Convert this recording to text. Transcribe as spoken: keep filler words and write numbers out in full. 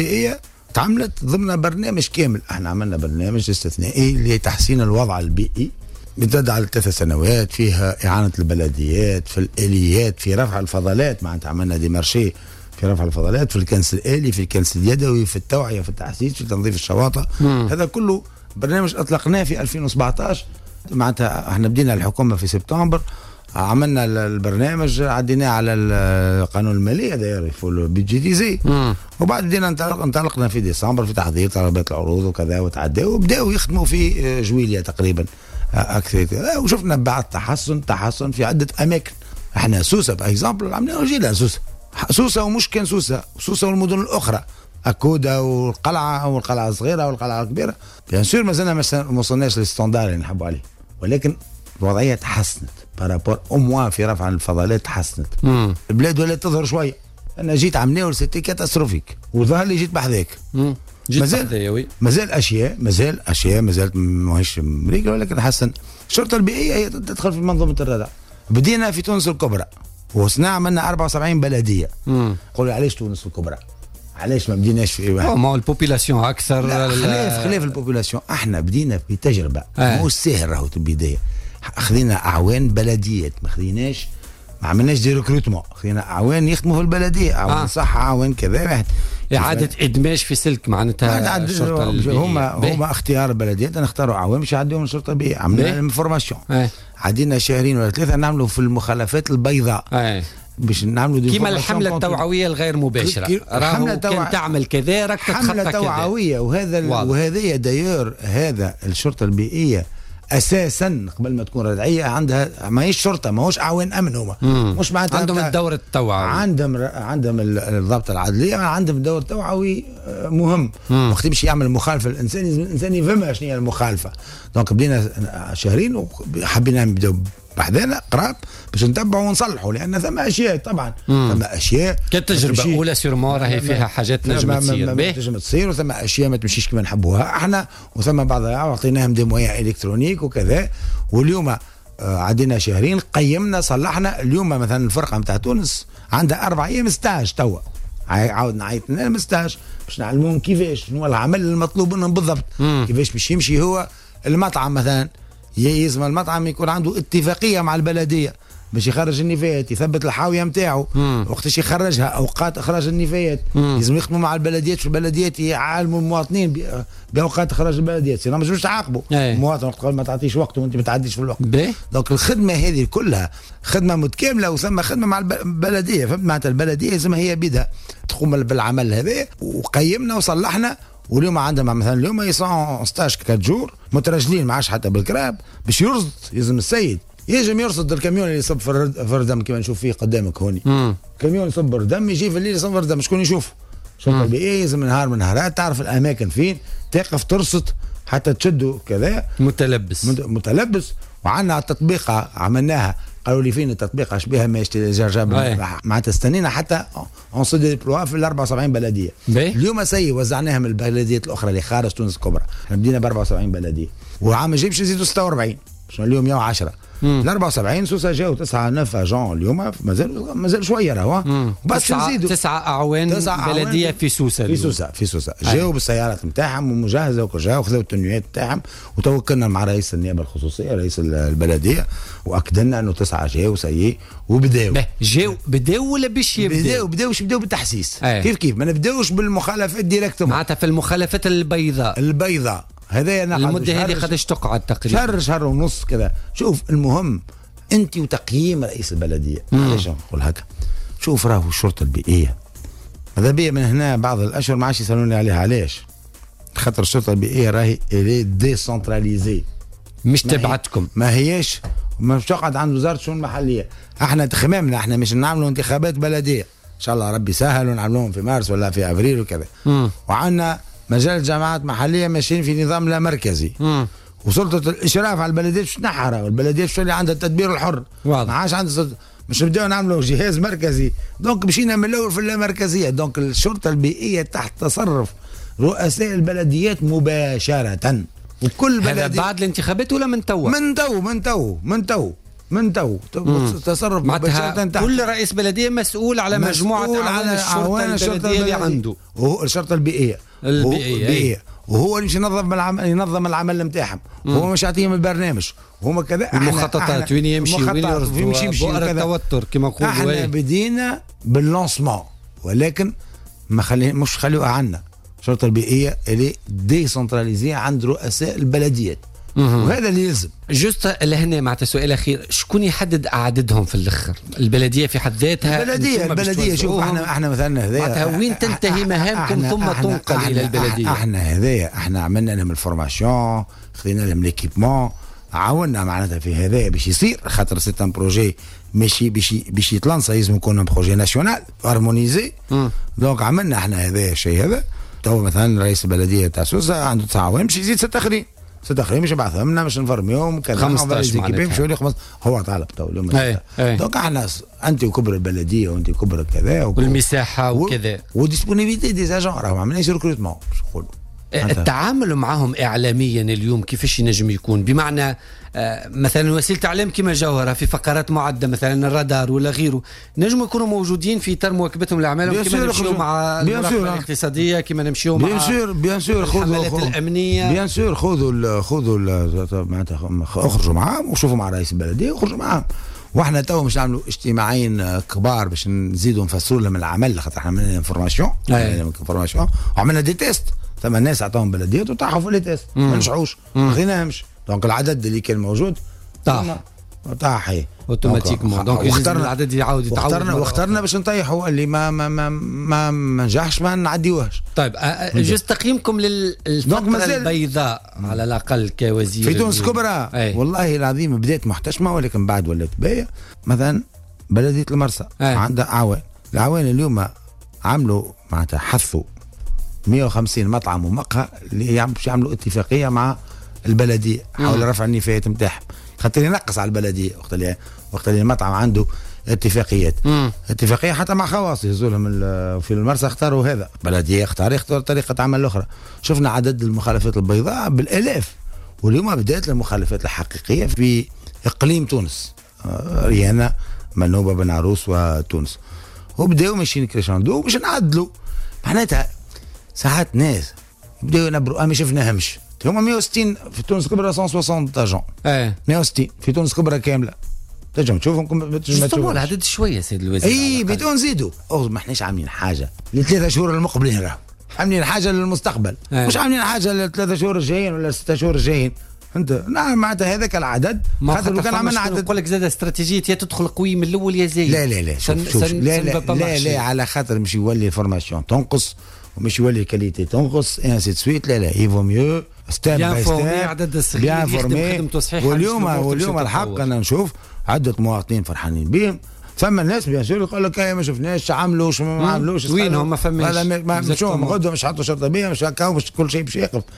البيئية تعملت ضمن برنامج كامل. احنا عملنا برنامج استثنائي لتحسين الوضع البيئي امتد على ثلاث سنوات، فيها إعانة البلديات في الآليات، في رفع الفضلات، معناتها عملنا دي مارشي في رفع الفضلات، في الكنس الآلي، في الكنس اليدوي، في التوعية، في التحسيس، في تنظيف الشواطئ. مم. هذا كله برنامج أطلقناه في ألفين وسبعطاش. معناتها احنا بدينا الحكومة في سبتمبر، عملنا البرنامج عديناه على القانون المالية داير في البيجيتيزي، وبعد بدينا انطلق انطلقنا في ديسمبر في تحضير طلبات العروض وكذا وتعداوا وبداوا يخدموا في جويليا تقريبا أكثر، وشفنا بعد تحسن تحسن في عدة أماكن. احنا سوسة باكزامبل عملنا رجيلة سوسة سوسة ومش كان سوسة سوسة والمدن الأخرى أكودا والقلعة والقلعة الصغيرة والقلعة الكبيرة بيان سور ما زلنا ما وصلناش للستاندار اللي نحبوا عليه، ولكن الوضعية تحسنت بارابور أموا في رفع الفضلات تحسنت. مم. البلاد ولا تظهر شوية. أنا جيت عمليه سيتي كاتاستروفيك وظهر لي جيت بحذاك. مازال مازال أشياء مازال أشياء مازالت ماهيش مريقة، ولكن حسن. الشرطة البيئية هي تدخل في منظومة الردع. بدينا في تونس الكبرى وصنع عملنا أربعة وسبعين بلدية. قولوا علاش تونس الكبرى؟ علاش ما بديناش في واحد؟ ما البوبولاسيون اكثر. خلاف خلاف البوبولاسيون. احنا بدينا بتجربه آه. مو سهل راهو البدايه. اخذنا اعوان بلديات، ما خذيناش ما عملناش دي ريكروتمون، خذينا اعوان يخدموا في البلديه، اعوان آه. صحه، اعوان كذا واحد. اعاده ادماج في سلك معناتها الشرطه البيئيه. هما هما اختيار البلديات، نختاروا اعوان باش يعديهم الشرطه البيئيه. عملنا فورماسيون آه. عدينا شهرين ولا ثلاثه نعملوا في المخالفات البيضاء آه. باش نعملوا دي كيما الحمله التوعويه الغير مباشره. راهو توع... كان تعمل كذا راك تتخطى حمله توعويه. وهذا وهذه داير هذا الشرطه البيئيه اساسا قبل ما تكون ردعيه عندها ماهيش شرطه، ماهوش اعوان امن، هما مش معناتها عندهم الدور التوعوي، عندهم عندهم الضبط العدليه، عندهم دور توعوي مهم. وقت باش يعمل مخالفه الانسان الانسان يفهم شنو هي المخالفه. دونك بدينا شهرين وحبينا نبداو بحذانا قراب باش نتبعوا ونصلحوا، لان ثم اشياء طبعا مم. ثم اشياء كتجربه اولى سيرمون راهي فيها حاجات نجم تصير باهي تنجم تصير، وثم اشياء ما تمشيش كما نحبوها احنا، وثم بعضها اعطيناهم دي مويا الكترونيك وكذا. واليوم آه عدينا شهرين قيمنا صلحنا. اليوم مثلا الفرقه نتاع تونس عندها اربع ايام ستاج توا، عاودنا عيطنا لهم ستاج باش نعلموهم كيفاش شنو العمل المطلوب منهم بالضبط، كيفاش باش يمشي هو المطعم مثلا. يلزم المطعم يكون عنده اتفاقيه مع البلديه باش يخرج النفايات، يثبت الحاويه نتاعو وقتاش يخرجها، اوقات اخراج النفايات لازم يخدموا مع البلديات. في البلديات يعلموا المواطنين باوقات اخراج البلديات، سينا مش تعاقبوا المواطن وقت ما تعطيش وقته وانت ما تعديش في الوقت. دونك الخدمه هذه كلها خدمه متكامله وثم خدمه مع البلديه. فهمت معناتها البلديه لازم هي بدها تقوم بالعمل هذا، وقيمنا وصلحنا. واليوم عندنا مثلا اليوم يصون ستاج كات جور مترجلين، ما عادش حتى بالكراب باش يرصد. يلزم السيد يجم يرصد الكاميون اللي يصب في الردم كما نشوف فيه قدامك هوني. كاميون يصب الردم يجي في الليل يصب الردم، شكون يشوف؟ شرطه البيئيه لازم نهار من نهارات تعرف الاماكن فين، تقف ترصد حتى تشدوا كذا متلبس متلبس. وعندنا التطبيق عملناها، قالوا لي فين التطبيق اشبيها ما يشتري معناتها استنينا حتى اون سو ديبلوا في ال أربعة وسبعين بلديه. بي. اليوم سي وزعناهم البلديات الاخرى اللي خارج تونس الكبرى. احنا بدينا ب أربعة وسبعين بلديه وعام الجاي باش نزيدوا ستة وأربعين، اليوم مئة وعشرة. ال أربعة وسبعين سوسه جاوا تسعة نف اجون اليوم، مازال مازال شويه راهو بس نزيدوا تسعة اعوان بلديه في سوسه في سوسه في سوسه جاوا بالسيارات نتاعهم ومجهزه وكل جاوا وخذوا التنويات نتاعهم، وتوكلنا مع رئيس النيابه الخصوصيه رئيس البلديه واكدنا انه تسعه جاوا سيء وبداوا جاوا بداوا ولا باش يبداوا؟ بداوا بداوا بداوا بالتحسيس. كيف كيف ما نبداوش بالمخالفات ديريكتوم، معناتها في المخالفات البيضاء البيضاء هذا المدة هذه قداش تقعد تقريبا؟ شهر شهر ونص كذا. شوف المهم انت وتقييم رئيس البلديه. علاش نقول هكا؟ شوف راهو الشرطه البيئيه ماذا بيا من هنا بعض الاشهر ما عادش يسالوني عليها. علاش؟ خاطر الشرطه البيئيه راهي الي ديسنتراليزي، مش تبعتكم، ما هيش مش تقعد عند وزاره الشؤون المحليه. احنا خمامنا احنا مش نعملوا انتخابات بلديه ان شاء الله ربي سهل ونعملوهم في مارس ولا في ابريل وكذا. وعندنا مجال جامعات محليه ماشيين في نظام لا مركزي. مم. وسلطه الاشراف على البلديات باش تنحرها، والبلديات شو اللي عندها التدبير الحر، ما عادش عندها مش نبداو نعملوا جهاز مركزي. دونك مشينا من الاول في اللامركزيه. دونك الشرطه البيئيه تحت تصرف رؤساء البلديات مباشره، وكل بلديه. هذا بعد الانتخابات ولا من تو؟ من تو من تو من تو من تو تصرف معناتها كل رئيس بلديه مسؤول على مجموعه مسؤول على الشرطه البلديه اللي عنده، وهو الشرطه البيئيه البيئيه, البيئية. وهو اللي ينظم العمل ينظم العمل نتاعهم، هو مش يعطيهم البرنامج، هما كذا المخططات وين يمشي وين يمشي بؤر التوتر كما نقولوا. احنا بدينا باللونسمون، ولكن ما خلي مش خلوها عنا. الشرطه البيئيه اللي ديسنتراليزيه عند رؤساء البلديات، وهذا اللي يلزم. جوست لهنا معناتها سؤال اخير، شكون يحدد عددهم في الاخر؟ البلديه في حد ذاتها؟ البلديه البلديه شوف احنا احنا مثلا هذايا معناتها وين تنتهي مهامكم ثم تنقل الى البلديه؟ احنا هذايا احنا عملنا لهم الفورماسيون، خذينا لهم ليكيبمون، عاوننا معناتها في هذايا باش يصير، خاطر سي ان بروجي ماشي باش باش يتلانسا، لازم يكون بروجي ناسيونال هارمونيزي. دونك عملنا احنا هذايا الشيء هذا. تو مثلا رئيس البلديه تاع سوسه عنده تسعة عوام باش يزيد ستة اخرين، ستة اخرين باش يبعثهم لنا باش نفرميهم كذا خمسطاش معناتها هو طالب تو اليوم. دونك احنا انت وكبر البلديه وانت وكبر كذا والمساحه وكذا وديسبونيبيتي دي زاجون، راهو عملناش ريكروتمون باش نقولوا. التعامل معهم اعلاميا اليوم كيفاش ينجم يكون؟ بمعنى آه مثلا وسيله اعلام كما جوهره في فقرات معده مثلا الرادار ولا غيره، نجموا يكونوا موجودين في تر مواكبتهم لاعمالهم كما نمشيو مع المراقبه الاقتصاديه، كما نمشيو مع بيان سور بيان سور الحملات الامنيه. بيان سور خذوا خذوا معناتها اخرجوا معاهم وشوفوا مع رئيس البلديه وخرجوا معاهم. واحنا تو مش نعملوا اجتماعين كبار باش نزيدوا نفسروا لهم العمل، خاطر احنا عملنا انفورماسيون انفورماسيون وعملنا دي تيست. ثم الناس عطاهم بلديات وطاحوا في لي تيست ما نجحوش ما خذيناهمش. دونك العدد اللي كان موجود طاح طاح اوتوماتيكمون. دونك واخترنا العدد يعاود يتعاود واخترنا واخترنا باش نطيحوا اللي ما ما ما ما, ما نجحش ما نعديوهش. طيب جست تقييمكم للفتره البيضاء على الاقل كوزير في تونس كبرى؟ والله العظيم بدات محتشمه ولكن بعد ولات باهيه. مثلا بلديه المرسى عندها اعوان، الاعوان اليوم عملوا معناتها حثوا مئة وخمسين مطعم ومقهى اللي باش يعملوا اتفاقيه مع البلديه حول رفع النفايات نتاعهم، خاطر ينقص على البلديه وقت اللي وقت اللي المطعم عنده اتفاقيات. مم. اتفاقيه حتى مع خواص يزولهم في المرسى اختاروا هذا، البلديه اختار يختار طريقه عمل اخرى. شفنا عدد المخالفات البيضاء بالالاف، واليوم بدات المخالفات الحقيقيه في اقليم تونس، ريانا منوبه بن عروس وتونس، وبداوا ماشيين كريشاندو باش نعدلوا. معناتها ساعات ناس يبداو ينبروا ما شفناهمش. هما مئة وستين في تونس كبرى مئة وستين اجون، ايه مئة وستين في تونس كبرى كامله. تنجم تشوفهم تشوفوا العدد شويه سيد الوزير. اي بدون نزيدوا، او ما احناش عاملين حاجه للثلاثة شهور المقبلين، راهو عاملين حاجه للمستقبل. ايه. مش عاملين حاجه للثلاثة شهور الجايين ولا ستة شهور الجايين. انت نعم معناتها هذاك العدد خاطر لو كان عملنا عدد نقول لك زاد استراتيجيه يا تدخل قوي من الاول يا زايد. لا لا لا شوف سن شوف سن لا لا لا, لا, لا على خاطر مش يولي الفورماسيون تنقص ومش يولي الكاليتي تنقص ان سي سويت. لا لا يفو ميو ستيب باي ستيب عدد الصغير يخدم تصحيح. واليوم واليوم الحق انا نشوف عدة مواطنين فرحانين بهم. ثم الناس بيان سور يقول لك ما شفناش عملوا ما عملوش وين هم ما فماش ما شو غدوه مش حطوا شرطه بيه مش هكا كل شيء باش يقف.